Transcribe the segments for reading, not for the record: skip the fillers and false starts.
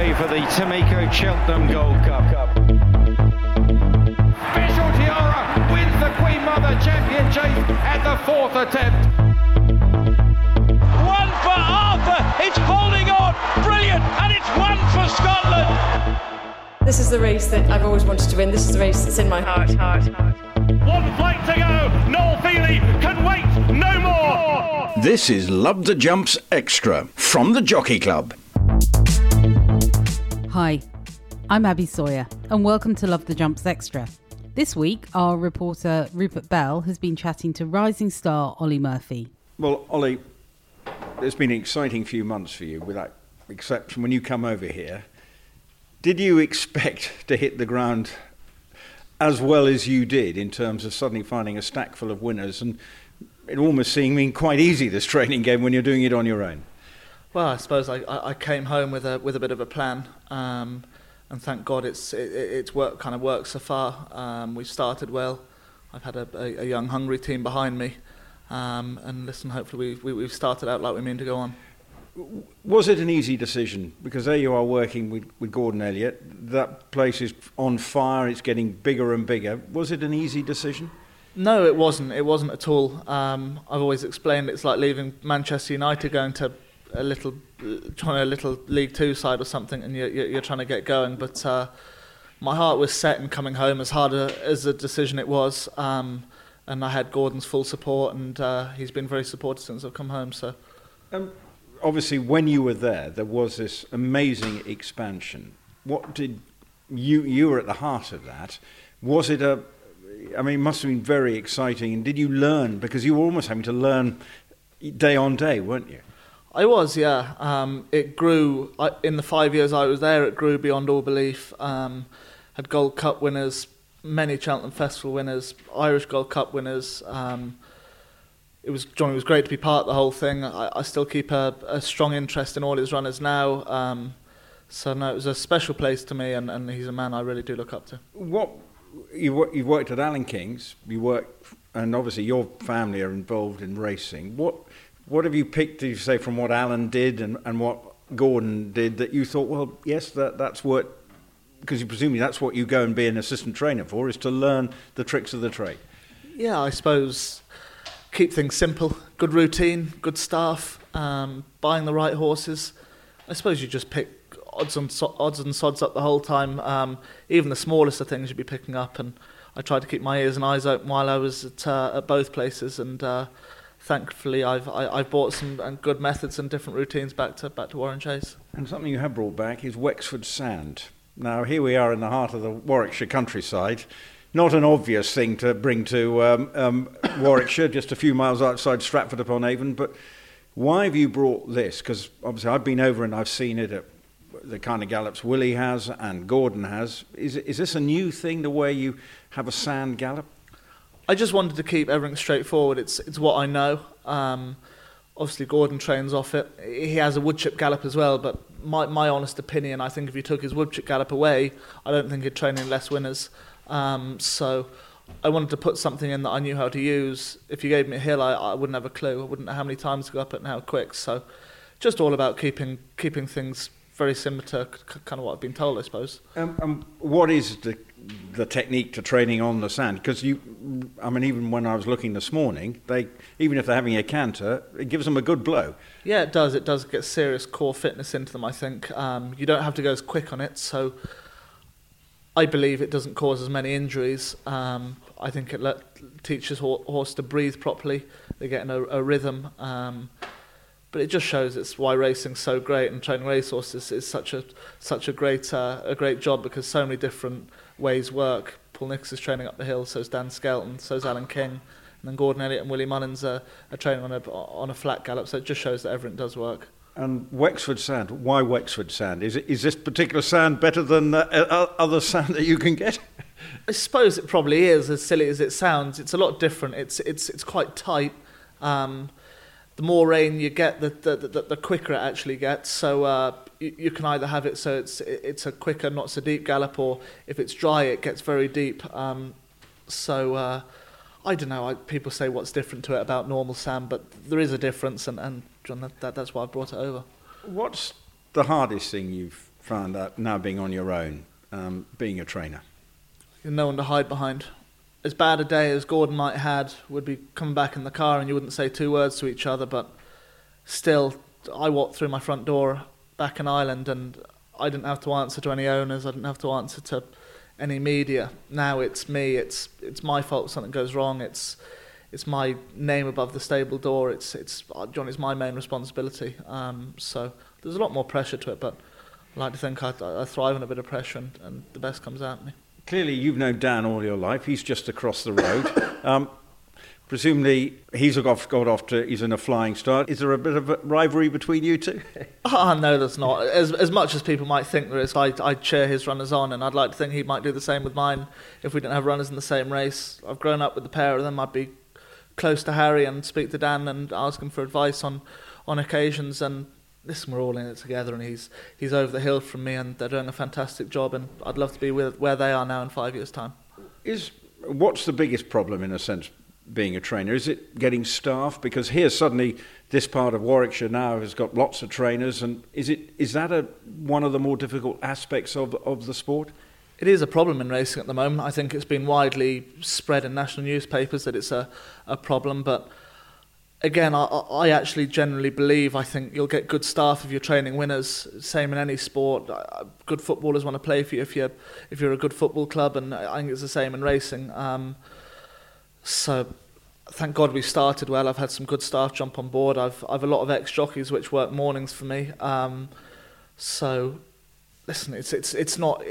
away for the Tameko Cheltenham Gold Cup. Visual Tiara wins the Queen Mother Championship at the fourth attempt. One for Arthur, it's holding on, brilliant, and it's one for Scotland. This is the race that I've always wanted to win. This is the race that's in my heart. One flight to go, Noel Feely can wait no more. This is Love the Jumps Extra from the Jockey Club. Hi, I'm Abby Sawyer and welcome to Love the Jumps Extra. This week, our reporter Rupert Bell has been chatting to rising star Ollie Murphy. Well, Ollie, it's been an exciting few months for you, without exception, when you come over here. Did you expect to hit the ground as well as you did in terms of suddenly finding a stack full of winners, and it almost seeming quite easy, this training game, when you're doing it on your own? Well, I suppose I came home with a bit of a plan, and thank God it's worked so far. We've started well. I've had a young, hungry team behind me, and listen, hopefully we've started out like we mean to go on. Was it an easy decision? Because there you are working with Gordon Elliott. That place is on fire. It's getting bigger and bigger. Was it an easy decision? No, it wasn't. It wasn't at all. I've always explained it's like leaving Manchester United, going to a little League Two side or something, and you're trying to get going. But my heart was set in coming home, as hard as a decision it was. And I had Gordon's full support, and he's been very supportive since I've come home. So. Obviously, when you were there was this amazing expansion. What did you were at the heart of that? Was it it must have been very exciting. And did you learn? Because you were almost having to learn day on day, weren't you? I was, yeah. It grew, in the 5 years I was there, it grew beyond all belief. Had Gold Cup winners, many Cheltenham Festival winners, Irish Gold Cup winners. It was great to be part of the whole thing. I still keep a strong interest in all his runners now. So no, it was a special place to me, and he's a man I really do look up to. You've worked at Alan King's, and obviously your family are involved in racing. What have you picked, did you say, from what Alan did and what Gordon did, that you thought, well, yes, that's what, because you presumably that's what you go and be an assistant trainer for, is to learn the tricks of the trade? Yeah, I suppose keep things simple, good routine, good staff, buying the right horses. I suppose you just pick odds and sods up the whole time. Even the smallest of things you'd be picking up, and I tried to keep my ears and eyes open while I was at both places, and thankfully I've brought some good methods and different routines back to Warren Chase. And something you have brought back is Wexford Sand. Now here we are in the heart of the Warwickshire countryside. Not an obvious thing to bring to Warwickshire, just a few miles outside Stratford-upon-Avon, but why have you brought this? Because obviously I've been over and I've seen it at the kind of gallops Willie has and Gordon has. Is this a new thing, the way you have a sand gallop? I just wanted to keep everything straightforward. It's what I know. Obviously Gordon trains off it. He has a woodchip gallop as well, but my honest opinion, I think if you took his woodchip gallop away, I don't think he'd train in less winners. So I wanted to put something in that I knew how to use. If you gave me a hill, I wouldn't have a clue. I wouldn't know how many times to go up it and how quick. So just all about keeping things very similar to kind of what I've been told, I suppose. What is the technique to training on the sand? Because even when I was looking this morning, even if they're having a canter, it gives them a good blow. Yeah, it does. It does get serious core fitness into them, I think. You don't have to go as quick on it, so I believe it doesn't cause as many injuries. I think it teaches horse to breathe properly. They get in a rhythm. But it just shows it's why racing's so great, and training racehorses is such a great job, because so many different ways work. Paul Nicholls is training up the hill, so's Dan Skelton, so's Alan King, and then Gordon Elliott and Willie Mullins are training on a flat gallop. So it just shows that everything does work. And Wexford Sand, why Wexford Sand? Is this particular sand better than other sand that you can get? I suppose it probably is, as silly as it sounds. It's a lot different. It's quite tight. The more rain you get, the quicker it actually gets. So you can either have it so it's a quicker, not so deep gallop, or if it's dry, it gets very deep. So I don't know. People say what's different to it about normal sand, but there is a difference, and John, that's why I brought it over. What's the hardest thing you've found out now being on your own, being a trainer? You've no one to hide behind. As bad a day as Gordon might have had would be coming back in the car and you wouldn't say 2 words to each other, but still, I walked through my front door back in Ireland and I didn't have to answer to any owners, I didn't have to answer to any media. Now it's me, it's my fault if something goes wrong, it's my name above the stable door, it's Johnny's my main responsibility. So there's a lot more pressure to it, but I like to think I thrive on a bit of pressure and the best comes out of me. Clearly, you've known Dan all your life. He's just across the road. Presumably, he's in a flying start. Is there a bit of a rivalry between you two? No, there's not. As much as people might think there is, I cheer his runners on, and I'd like to think he might do the same with mine if we didn't have runners in the same race. I've grown up with the pair of them. I'd be close to Harry and speak to Dan and ask him for advice on occasions, and listen, we're all in it together, and he's over the hill from me, and they're doing a fantastic job, and I'd love to be where they are now in 5 years' time. What's the biggest problem, in a sense, being a trainer? Is it getting staff? Because here suddenly this part of Warwickshire now has got lots of trainers, and is that one of the more difficult aspects of the sport? It is a problem in racing at the moment. I think it's been widely spread in national newspapers that it's a problem, but again, I actually generally believe I think you'll get good staff if you're training winners. Same in any sport. Good footballers want to play for you if you're a good football club, and I think it's the same in racing. So thank God we started well. I've had some good staff jump on board. I've a lot of ex-jockeys which work mornings for me. So listen, it's not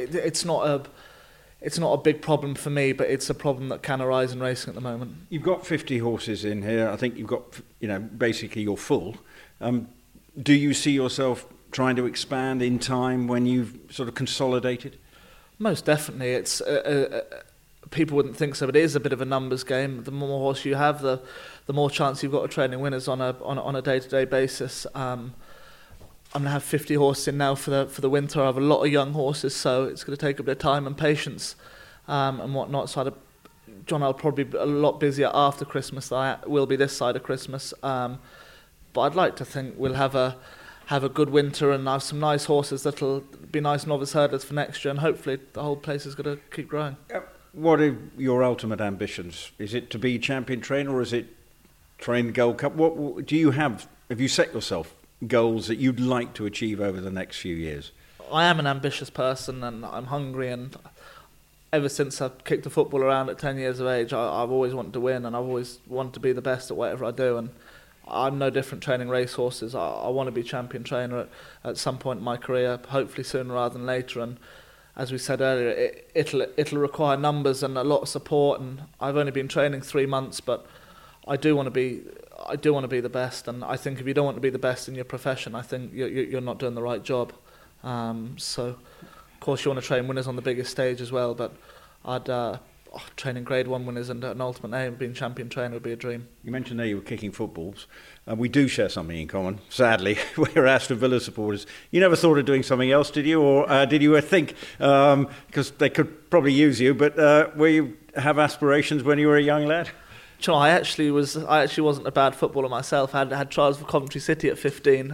a big problem for me, but it's a problem that can arise in racing at the moment. You've got 50 horses in here. I think you've got, basically you're full. Do you see yourself trying to expand in time when you've sort of consolidated? Most definitely. It's people wouldn't think so, but it is a bit of a numbers game. The more horse you have, the more chance you've got of training winners on a day-to-day basis. I'm going to have 50 horses in now for the winter. I have a lot of young horses, so it's going to take a bit of time and patience and whatnot. So John, I'll probably be a lot busier after Christmas than I will be this side of Christmas. But I'd like to think we'll have a good winter and have some nice horses that'll be nice novice hurdlers for next year, and hopefully the whole place is going to keep growing. What are your ultimate ambitions? Is it to be champion trainer, or is it train the Gold Cup? What do you have? Have you set yourself goals that you'd like to achieve over the next few years? I am an ambitious person, and I'm hungry, and ever since I kicked the football around at 10 years of age, I've always wanted to win, and I've always wanted to be the best at whatever I do, and I'm no different training racehorses. I want to be champion trainer at some point in my career, hopefully sooner rather than later, and as we said earlier, it'll require numbers and a lot of support, and I've only been training 3 months, but I do want to be the best, and I think if you don't want to be the best in your profession, I think you're not doing the right job. So, of course, you want to train winners on the biggest stage as well, but training Grade 1 winners and an ultimate aim, being champion trainer would be a dream. You mentioned there you were kicking footballs. We do share something in common, sadly. We're Aston Villa supporters. You never thought of doing something else, did you? Or did you think, because they could probably use you, but were you have aspirations when you were a young lad? You know, I actually wasn't a bad footballer myself. I had trials for Coventry City at 15,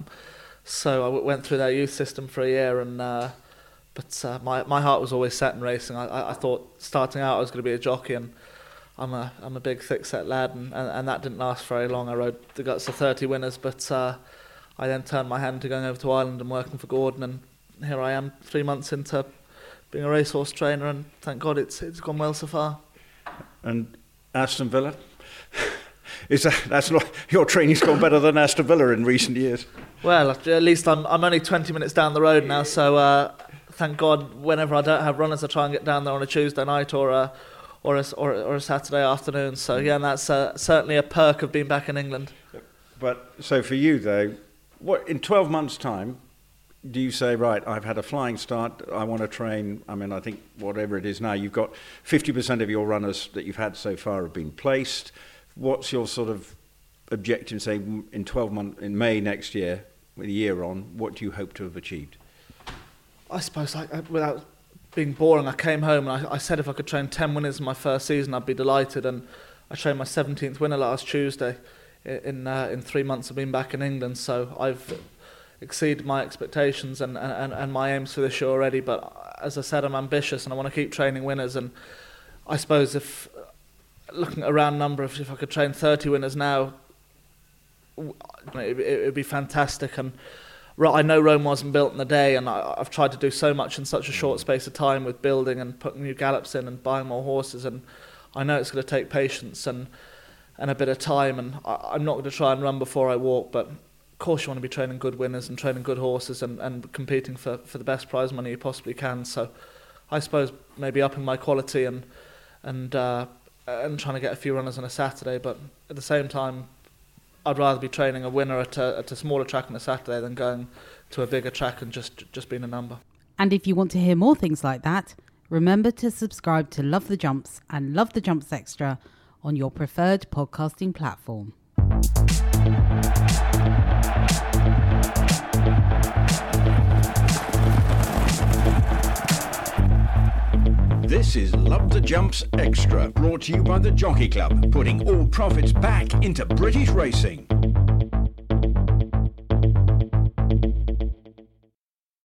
so I went through their youth system for a year, and but my heart was always set in racing. I thought starting out I was going to be a jockey, and I'm a big thick-set lad, and that didn't last very long. I rode the guts of 30 winners, but I then turned my hand to going over to Ireland and working for Gordon, and here I am 3 months into being a racehorse trainer, and thank God it's gone well so far. And Aston Villa? That's not, your training's gone better than Aston Villa in recent years. Well, at least I'm only 20 minutes down the road now, so thank God whenever I don't have runners I try and get down there on a Tuesday night or a Saturday afternoon. So yeah, and that's certainly a perk of being back in England. But so for you though, what in 12 months' time do you say, right, I've had a flying start, I want to train? I mean, I think whatever it is now, you've got 50% of your runners that you've had so far have been placed. What's your sort of objective, say, in 12 months, in May next year, with a year on, what do you hope to have achieved? I suppose, without being boring, I came home and I said if I could train 10 winners in my first season, I'd be delighted. And I trained my 17th winner last Tuesday in 3 months of being back in England. So exceeded my expectations and my aims for this year already. But as I said, I'm ambitious and I want to keep training winners. And I suppose if looking at a round number, if I could train 30 winners now, it would be fantastic. And I know Rome wasn't built in a day, and I've tried to do so much in such a short space of time with building and putting new gallops in and buying more horses, and I know it's going to take patience and a bit of time, and I'm not going to try and run before I walk, but of course you want to be training good winners and training good horses and competing for the best prize money you possibly can. So I suppose maybe upping my quality and trying to get a few runners on a Saturday, but at the same time I'd rather be training a winner at a smaller track on a Saturday than going to a bigger track and just being a number. And if you want to hear more things like that, remember to subscribe to Love the Jumps and Love the Jumps Extra on your preferred podcasting platform. This is Love the Jumps Extra, brought to you by the Jockey Club, putting all profits back into British racing.